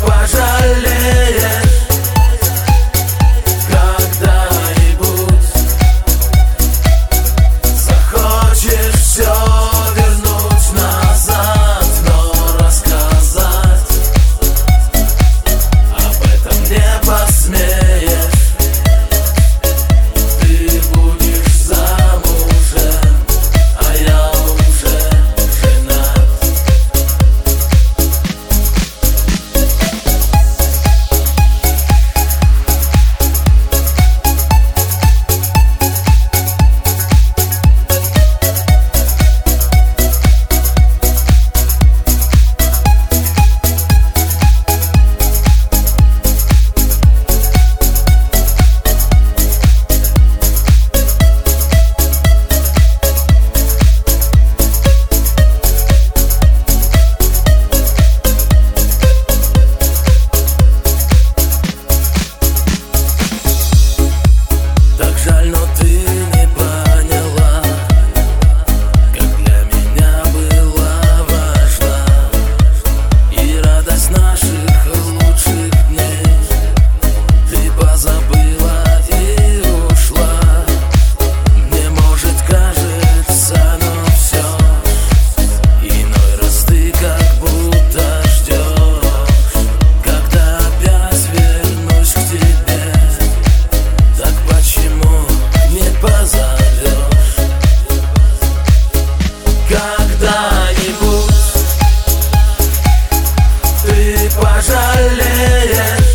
пожалеешь когда-нибудь. Захочешь все вернуть назад, но рассказать об этом не посмеешь. Ты будешь замужем, а я уже женат. Жаль, но ты не поняла, как для меня была важна и радость наших лучших дней. Ты позабыла и ушла. Мне, может, кажется, но все иной раз ты как будто ждешь, когда опять вернусь к тебе. Так почему не позовешь когда-нибудь? Ты пожалеешь